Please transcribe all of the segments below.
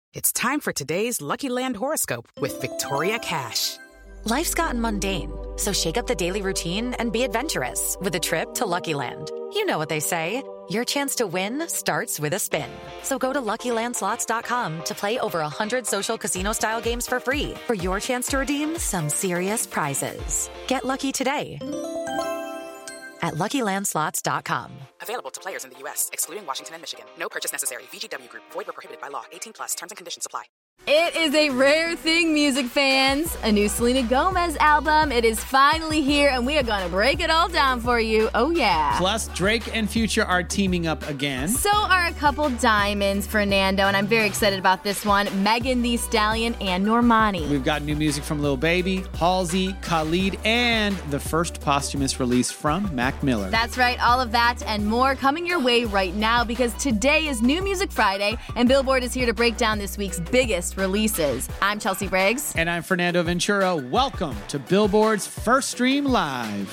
It's time for today's Lucky Land horoscope with Victoria Cash. Life's gotten mundane, so shake up the daily routine and be adventurous with a trip to Lucky Land. You know what they say, your chance to win starts with a spin. So go to LuckyLandSlots.com to play over 100 social casino-style games for free for your chance to redeem some serious prizes. Get lucky today at LuckyLandSlots.com. Available to players in the U.S., excluding Washington and Michigan. No purchase necessary. VGW Group. Void where prohibited by law. 18+. Terms and conditions apply. It is a rare thing, music fans. A new Selena Gomez album. It is finally here, and we are going to break it all down for you. Oh, yeah. Plus, Drake and Future are teaming up again. So are a couple diamonds, Fernando, and I'm very excited about this one. Megan Thee Stallion and Normani. We've got new music from Lil Baby, Halsey, Khalid, and the first posthumous release from Mac Miller. That's right, all of that and more coming your way right now, because today is New Music Friday, and Billboard is here to break down this week's biggest releases. I'm Chelsea Briggs. And I'm Fernando Ventura. Welcome to Billboard's First Stream Live.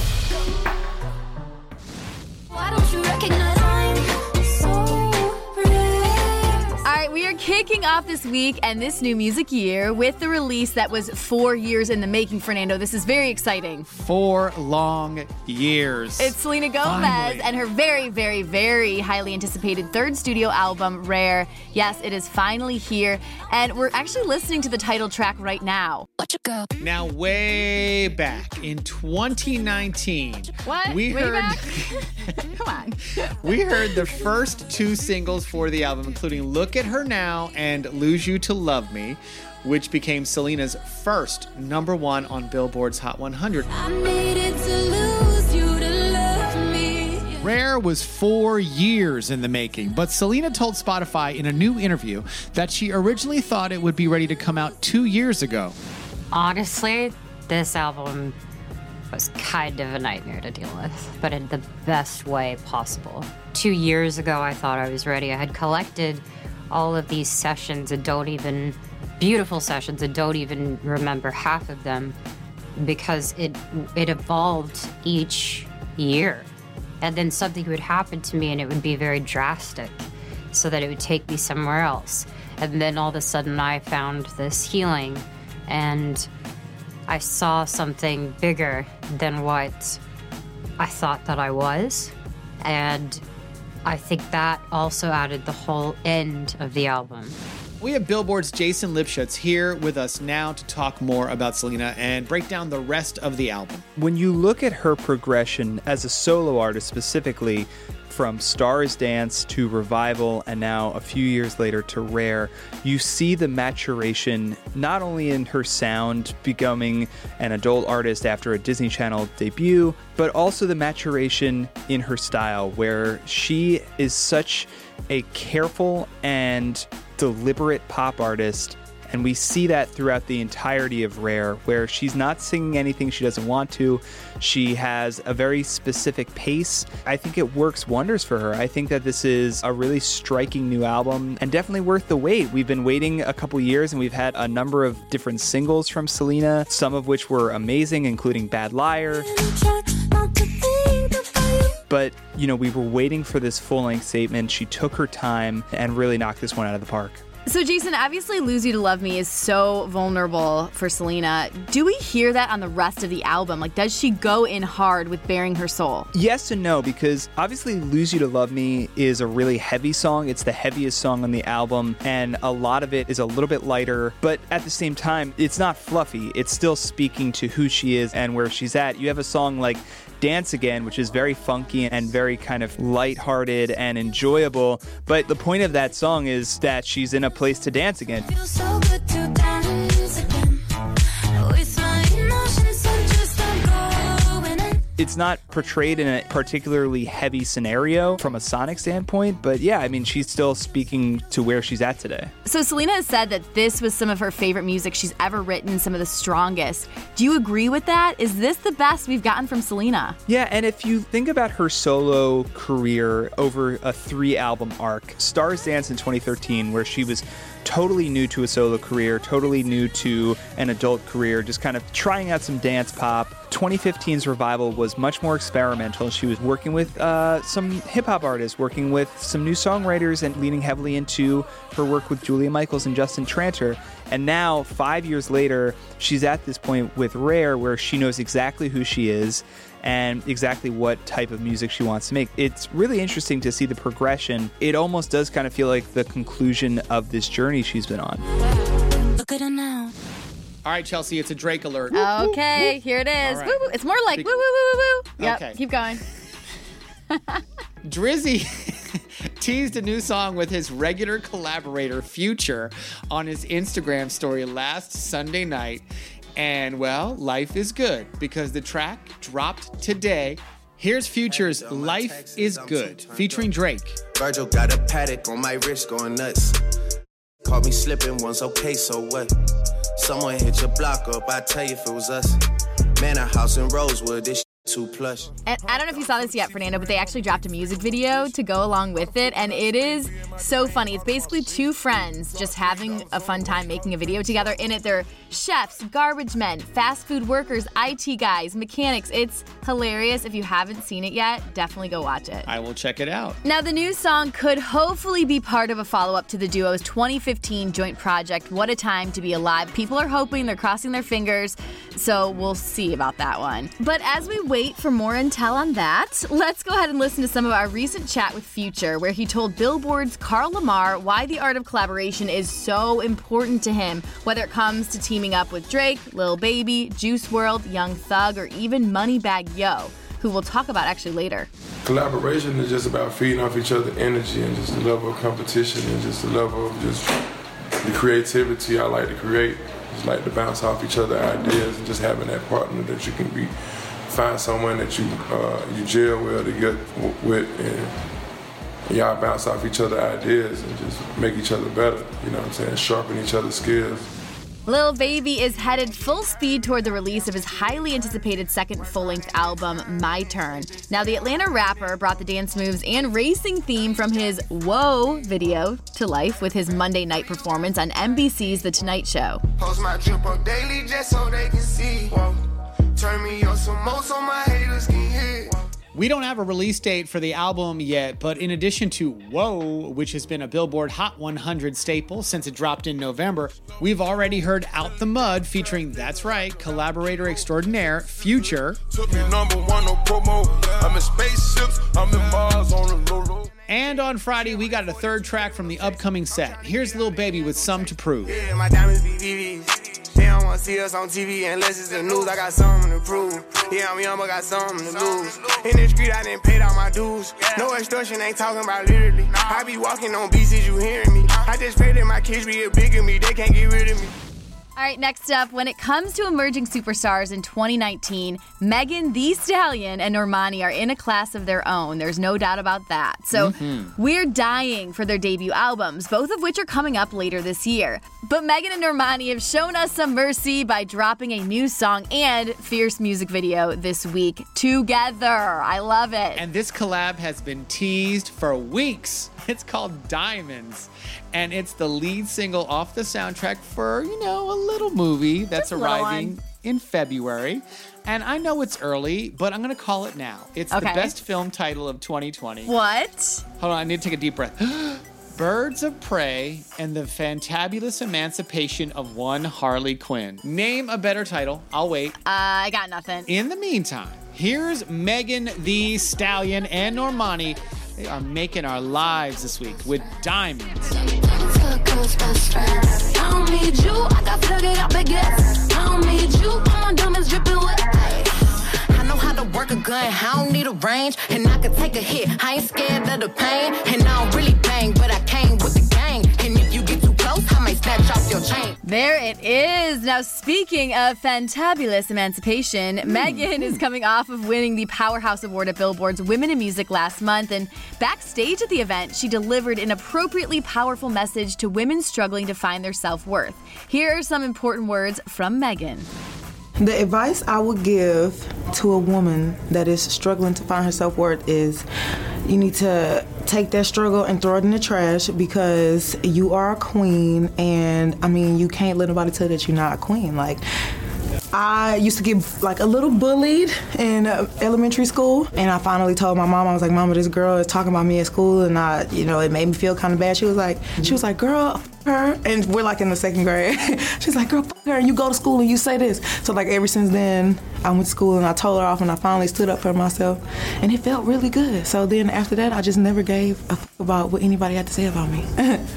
Why don't you recognize I'm so rare? All right, we are kicking off this week and this new music year with the release that was 4 years in the making, Fernando. This is very exciting. 4 long years. It's Selena Gomez Finally. and her very, very, very highly anticipated third studio album, Rare. Yes, it is finally here, and we're actually listening to the title track right now. Let you go. Now, way back in 2019, What? we Way heard back? Come on. we heard the first 2 singles for the album, including Look at Her Now and Lose You to Love Me, which became Selena's first #1 on Billboard's Hot 100. I needed to lose you to love me. Rare was 4 years in the making, but Selena told Spotify in a new interview that she originally thought it would be ready to come out 2 years ago. Honestly, this album was kind of a nightmare to deal with, but in the best way possible. 2 years ago, I thought I was ready. I had collected all of these sessions and beautiful sessions and don't even remember half of them because it evolved each year. And then something would happen to me and it would be very drastic so that it would take me somewhere else. And then all of a sudden I found this healing and I saw something bigger than what I thought that I was. And I think that also added the whole end of the album. We have Billboard's Jason Lipschutz here with us now to talk more about Selena and break down the rest of the album. When you look at her progression as a solo artist specifically, from Stars Dance to Revival and now a few years later to Rare, you see the maturation not only in her sound becoming an adult artist after a Disney Channel debut, but also the maturation in her style where she is such a careful and deliberate pop artist. And we see that throughout the entirety of Rare, where she's not singing anything she doesn't want to. She has a very specific pace. I think it works wonders for her. I think that this is a really striking new album and definitely worth the wait. We've been waiting a couple years and we've had a number of different singles from Selena, some of which were amazing, including Bad Liar. But, you know, we were waiting for this full-length statement. She took her time and really knocked this one out of the park. So, Jason, obviously Lose You to Love Me is so vulnerable for Selena. Do we hear that on the rest of the album? Like, does she go in hard with Bearing Her Soul? Yes and no, because obviously Lose You to Love Me is a really heavy song. It's the heaviest song on the album, and a lot of it is a little bit lighter, but at the same time, it's not fluffy. It's still speaking to who she is and where she's at. You have a song like Dance Again, which is very funky and very kind of lighthearted and enjoyable. But the point of that song is that she's in a place to dance again. Feels so good to dance again. With my emotions, I'm just going in. It's not portrayed in a particularly heavy scenario from a sonic standpoint, but yeah, I mean, she's still speaking to where she's at today. So Selena has said that this was some of her favorite music she's ever written, some of the strongest. Do you agree with that? Is this the best we've gotten from Selena? Yeah, and if you think about her solo career over a 3-album arc, Stars Dance in 2013, where she was totally new to a solo career, totally new to an adult career, just kind of trying out some dance pop. 2015's Revival was much more experimental. She was working with some hip-hop artists, working with some new songwriters, and leaning heavily into her work with Julia Michaels and Justin Tranter. And now, 5 years later, she's at this point with Rare where she knows exactly who she is and exactly what type of music she wants to make. It's really interesting to see the progression. It almost does kind of feel like the conclusion of this journey she's been on. Look at her now. All right, Chelsea, it's a Drake alert. Okay, here it is. All right. Woo, woo. It's more like woo, woo, woo, woo, woo. Yep, Okay. keep going. Drizzy teased a new song with his regular collaborator, Future, on his Instagram story last Sunday night. And, well, life is good because the track dropped today. Here's Future's Life is Good, featuring Drake. Virgil got a paddock on my wrist going nuts. Caught me slipping once, okay, so what? Someone hit your block up, I tell you if it was us. Man, a house in Rosewood, this too plush. And I don't know if you saw this yet, Fernando, but they actually dropped a music video to go along with it, and it is so funny. It's basically two friends just having a fun time making a video together. In it, they're chefs, garbage men, fast food workers, IT guys, mechanics. It's hilarious. If you haven't seen it yet, definitely go watch it. I will check it out. Now, the new song could hopefully be part of a follow-up to the duo's 2015 joint project, What a Time to Be Alive. People are hoping, they're crossing their fingers, so we'll see about that one. But as we wait for more intel on that, let's go ahead and listen to some of our recent chat with Future, where he told Billboard's Carl Lamar why the art of collaboration is so important to him, whether it comes to teaming up with Drake, Lil Baby, Juice WRLD, Young Thug, or even Moneybagg Yo, who we'll talk about actually later. Collaboration is just about feeding off each other's energy and just the level of competition and just the level of just the creativity I like to create. Just like to bounce off each other's ideas and just having that partner that you can find someone that you gel well to get with and y'all bounce off each other's ideas and just make each other better, you know what I'm saying, sharpen each other's skills. Lil Baby is headed full speed toward the release of his highly anticipated second full-length album, My Turn. Now, the Atlanta rapper brought the dance moves and racing theme from his Whoa video to life with his Monday night performance on NBC's The Tonight Show. Post my drip up daily just so they can see. Whoa. Turn me up some more so my haters can hear. We don't have a release date for the album yet, but in addition to Whoa, which has been a Billboard Hot 100 staple since it dropped in November, we've already heard Out the Mud featuring, that's right, collaborator extraordinaire Future. Took me number one on promo. I'm in spaceships, I'm in Mars on the road. And on Friday, we got a third track from the upcoming set. Here's Lil Baby with Some to Prove. Yeah, my diamonds be VVs. They don't want to see us on TV unless it's the news. I got something to prove. Yeah, I'm young, but got something to lose. In the street, I didn't pay all my dues. No extortion, ain't talking about literally. I be walking on beats, is you hearing me? I just pray that my kids be a bigger me. They can't get rid of me. All right, next up, when it comes to emerging superstars in 2019, Megan Thee Stallion and Normani are in a class of their own. There's no doubt about that. So we're dying for their debut albums, both of which are coming up later this year. But Megan and Normani have shown us some mercy by dropping a new song and fierce music video this week together. I love it. And this collab has been teased for weeks. It's called Diamonds. And it's the lead single off the soundtrack for, you know, a little movie that's arriving in February. And I know it's early, but I'm going to call it now. It's the best film title of 2020. What? Hold on, I need to take a deep breath. Birds of Prey and the Fantabulous Emancipation of One Harley Quinn. Name a better title. I'll wait. I got nothing. In the meantime, here's Megan Thee Stallion and Normani. They are making our lives this week with Diamonds. I don't need you, I got flooded up again. I don't need you, all my diamonds dripping wet. I know how to work a gun, I don't need a range, and I can take a hit. I ain't scared of the pain, and I don't really bang, but I came with the gang. And if you get too close, I might snatch off your chain. There it is. Now, speaking of fantabulous emancipation, Megan is coming off of winning the Powerhouse Award at Billboard's Women in Music last month, and backstage at the event, she delivered an appropriately powerful message to women struggling to find their self-worth. Here are some important words from Megan. The advice I would give to a woman that is struggling to find her self-worth is you need to take that struggle and throw it in the trash because you are a queen, and I mean, you can't let nobody tell you that you're not a queen. Like, I used to get like a little bullied in elementary school, and I finally told my mom, I was like, Mama, this girl is talking about me at school, and it made me feel kind of bad. She was like, girl, f her, and we're like in the 2nd grade. She's like, girl, f her, and you go to school and you say this. So like ever since then, I went to school and I told her off, and I finally stood up for myself, and it felt really good. So then after that, I just never gave a f about what anybody had to say about me.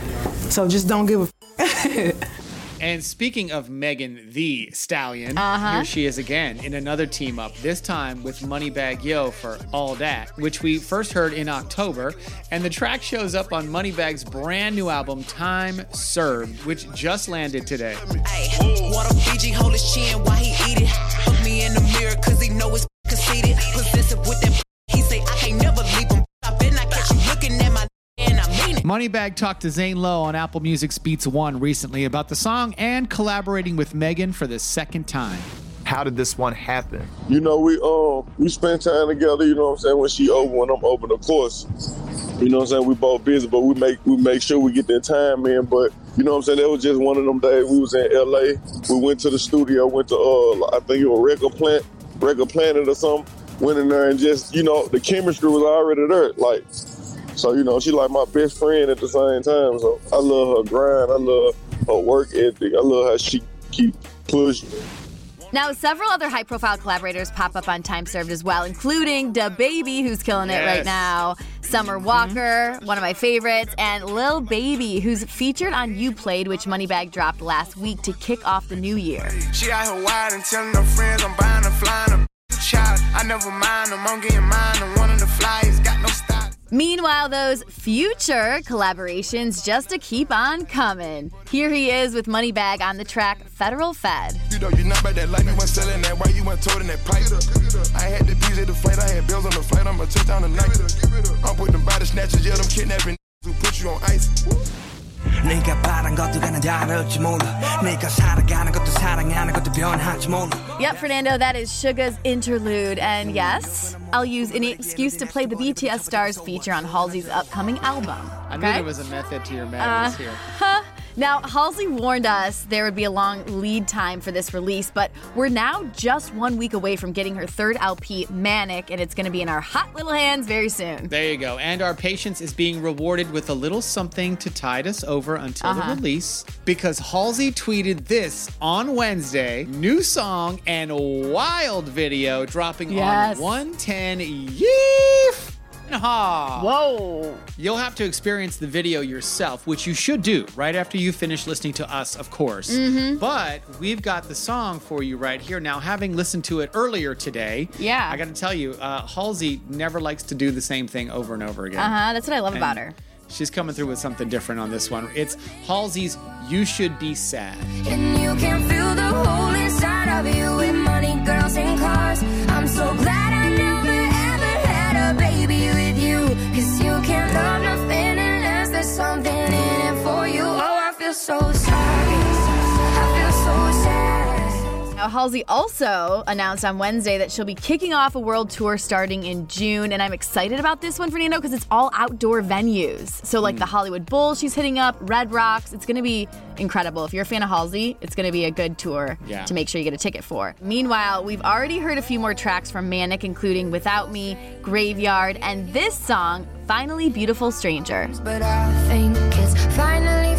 So just don't give a f. And speaking of Megan Thee Stallion, here she is again in another team up, this time with Moneybagg Yo for All That, which we first heard in October. And the track shows up on Moneybagg's brand new album, Time Served, which just landed today. Want a Fiji hold his chin while he eat it. Look me in the mirror cause he know it's conceited. Possessive with that he say I can't never leave him. I bet not catch you looking at my and I mean it. Moneybagg talked to Zane Lowe on Apple Music's Beats One recently about the song and collaborating with Megan for the 2nd time. How did this one happen? You know, we spend time together, you know what I'm saying, when she open, when I'm open, of course. You know what I'm saying, we both busy, but we make sure we get that time in. But you know what I'm saying, that was just one of them days. We was in LA. We went to the studio, went to I think it was Record Planet or something. Went in there and just, you know, the chemistry was already there. Like, so, you know, she like my best friend at the same time. So I love her grind. I love her work ethic. I love how she keep pushing. Now, several other high-profile collaborators pop up on Time Served as well, including DaBaby, who's killing it right now, Summer Walker, one of my favorites, and Lil Baby, who's featured on You Played, which Moneybagg dropped last week to kick off the new year. She out here wide and telling her friends I'm buying her, flying her. Child, I never mind them, I'm getting mine. I'm one of the flyers, got no style. Meanwhile, those future collaborations just to keep on coming. Here he is with Moneybagg on the track Federal Fed. You know, you're not about that life, you went selling that white, you went toting that pipe. I had the P's at the flight, I had bills on the flight, I'm a touchdown tonight. I'm with them body snatchers, yeah, them kidnapping who put you on ice. 네가 바란 것도 가는 다를지 몰라 네가 살아가는 것도 사랑하는 것도 변할지 몰라. Yep, Fernando, that is Suga's interlude. And yes, I'll use any excuse to play the BTS stars feature on Halsey's upcoming album. I knew there was a method to your madness here. Now, Halsey warned us there would be a long lead time for this release, but we're now just 1 week away from getting her 3rd LP, Manic, and it's going to be in our hot little hands very soon. There you go. And our patience is being rewarded with a little something to tide us over until the release, because Halsey tweeted this on Wednesday, new song and wild video dropping on 110 Yeef. Whoa. You'll have to experience the video yourself, which you should do right after you finish listening to us, of course. But we've got the song for you right here. Now, having listened to it earlier today, I got to tell you, Halsey never likes to do the same thing over and over again. That's what I love about her. She's coming through with something different on this one. It's Halsey's You Should Be Sad. And you can feel the hole inside of you with money, girls, and cars. I'm so glad I never ever had a baby with you. Cause you can't love nothing unless there's something in it for you. Oh, I feel so sorry. I feel so sad. Now, Halsey also announced on Wednesday that she'll be kicking off a world tour starting in June, and I'm excited about this one, Fernando, because it's all outdoor venues. So, like the Hollywood Bowl she's hitting up, Red Rocks. It's going to be incredible. If you're a fan of Halsey, it's going to be a good tour to make sure you get a ticket for. Meanwhile, we've already heard a few more tracks from Manic, including Without Me, Graveyard, and this song, Finally Beautiful Stranger. But I think it's finally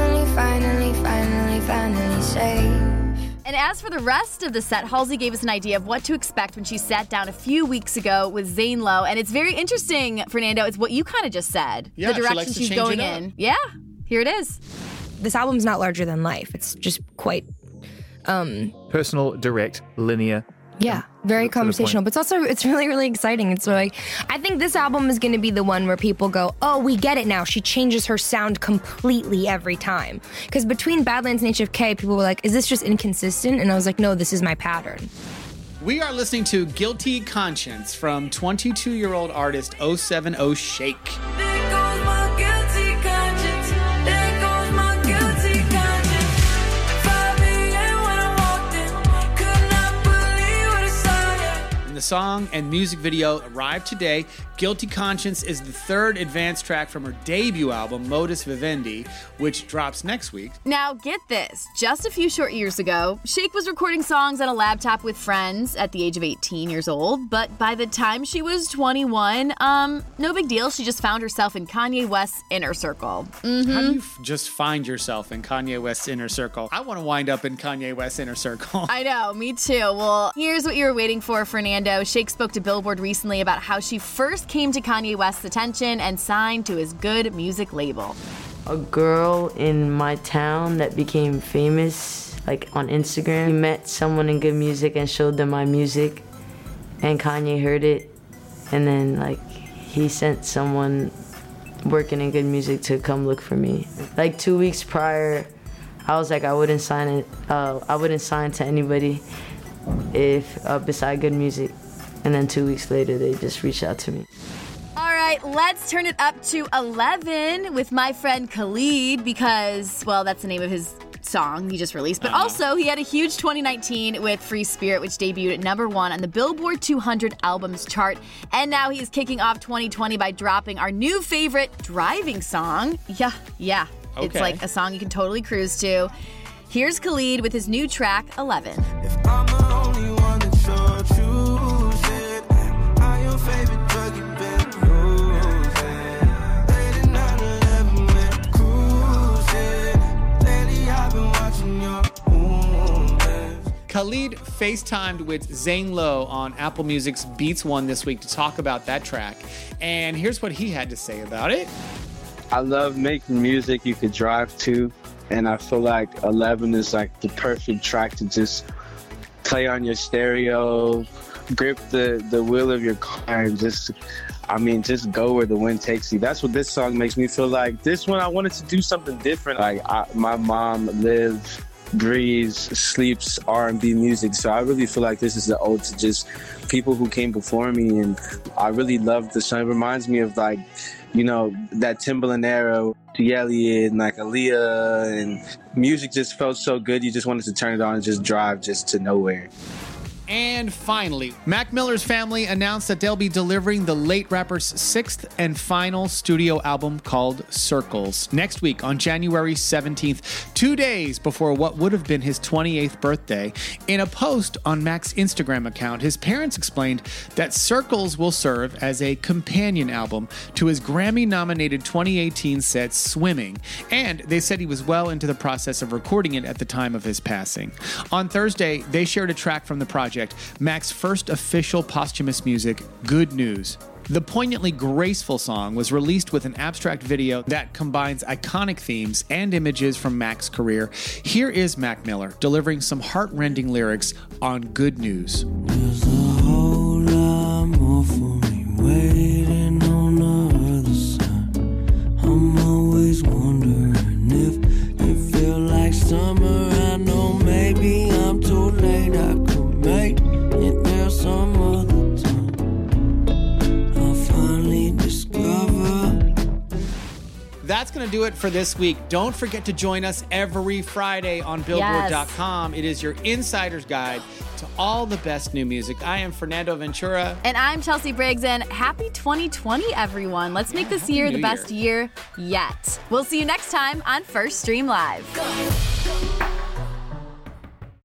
safe. And as for the rest of the set, Halsey gave us an idea of what to expect when she sat down a few weeks ago with Zane Lowe. And it's very interesting, Fernando. It's what you kind of just said. Yeah, the direction she's going in. Yeah, here it is. This album's not larger than life. It's just quite... personal, direct, linear. Yeah, very conversational, but it's really, really exciting. It's like, I think this album is going to be the one where people go, oh, we get it now. She changes her sound completely every time. Because between Badlands and HFK, people were like, is this just inconsistent? And I was like, no, this is my pattern. We are listening to Guilty Conscience from 22-year-old artist 070 Shake. The song and music video arrived today. Guilty Conscience is the third advanced track from her debut album, Modus Vivendi, which drops next week. Now, get this. Just a few short years ago, Shake was recording songs on a laptop with friends at the age of 18 years old, but by the time she was 21, no big deal. She just found herself in Kanye West's inner circle. Mm-hmm. How do you just find yourself in Kanye West's inner circle? I want to wind up in Kanye West's inner circle. I know, me too. Well, here's what you were waiting for, Fernando. Shake spoke to Billboard recently about how she first came to Kanye West's attention and signed to his Good Music label. A girl in my town that became famous, like on Instagram, he met someone in Good Music and showed them my music, and Kanye heard it, and then like he sent someone working in Good Music to come look for me. Like 2 weeks prior, I was like, I wouldn't sign to anybody if beside Good Music. And then 2 weeks later, they just reached out to me. All right, let's turn it up to 11 with my friend Khalid because, well, that's the name of his song he just released. But also, he had a huge 2019 with Free Spirit, which debuted at #1 on the Billboard 200 albums chart. And now he's kicking off 2020 by dropping our new favorite driving song. Yeah. Okay. It's like a song you can totally cruise to. Here's Khalid with his new track, 11. If I'm the only one that you're choosing, I'm your favorite drug you've been using. Late at night, 11, we're cruising. Lately, I've been watching your movements. Khalid FaceTimed with Zane Lowe on Apple Music's Beats One this week to talk about that track. And here's what he had to say about it. I love making music you could drive to. And I feel like 11 is like the perfect track to just play on your stereo, grip the wheel of your car, and just go where the wind takes you. That's what this song makes me feel like. This one, I wanted to do something different. Like my mom lives, breathes, sleeps R&B music. So I really feel like this is an ode to just people who came before me. And I really love the song. It reminds me of like, you know, that Timbaland era, Elliott and like Aaliyah, and music just felt so good. You just wanted to turn it on and just drive just to nowhere. And finally, Mac Miller's family announced that they'll be delivering the late rapper's sixth and final studio album called Circles next week on January 17th, 2 days before what would have been his 28th birthday. In a post on Mac's Instagram account, his parents explained that Circles will serve as a companion album to his Grammy-nominated 2018 set Swimming, and they said he was well into the process of recording it at the time of his passing. On Thursday, they shared a track from the project, Mac's first official posthumous music, Good News. The poignantly graceful song was released with an abstract video that combines iconic themes and images from Mac's career. Here is Mac Miller delivering some heart-rending lyrics on Good News. There's a whole lot more for me waiting on the other side. I'm always wondering if it feels like summer. I know maybe I'm too late. I could make it there some other time. I'll finally discover. That's going to do it for this week. Don't forget to join us every Friday on Billboard.com. It is your insider's guide to all the best new music. I am Fernando Ventura. And I'm Chelsea Briggs, and happy 2020, everyone. Let's make this year the best year yet. We'll see you next time on First Stream Live. Go.